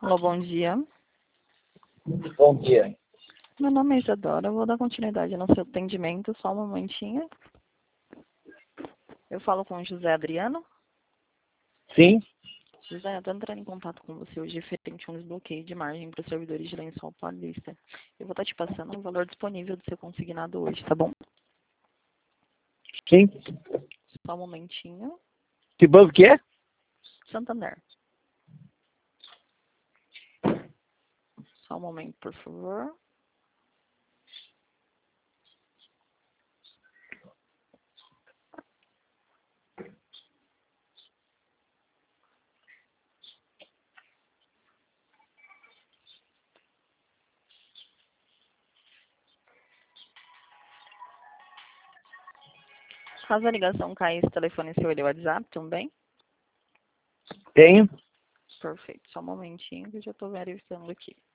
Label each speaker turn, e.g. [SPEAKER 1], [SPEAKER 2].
[SPEAKER 1] Alô, bom dia.
[SPEAKER 2] Bom dia.
[SPEAKER 1] Meu nome é Isadora, eu vou dar continuidade no seu atendimento, só um momentinho. Eu falo com o José Adriano.
[SPEAKER 2] Sim?
[SPEAKER 1] José, eu estou entrando em contato com você hoje referente a um desbloqueio de margem para os servidores de Lençol Paulista. Eu vou estar te passando o valor disponível do seu consignado hoje, tá bom?
[SPEAKER 2] Sim.
[SPEAKER 1] Só um momentinho.
[SPEAKER 2] Que banco que é?
[SPEAKER 1] Santander. Só um momento, por favor. Caso a ligação caia, esse telefone seu ele é o WhatsApp também?
[SPEAKER 2] Tenho.
[SPEAKER 1] Perfeito. Só um momentinho que eu já estou verificando aqui.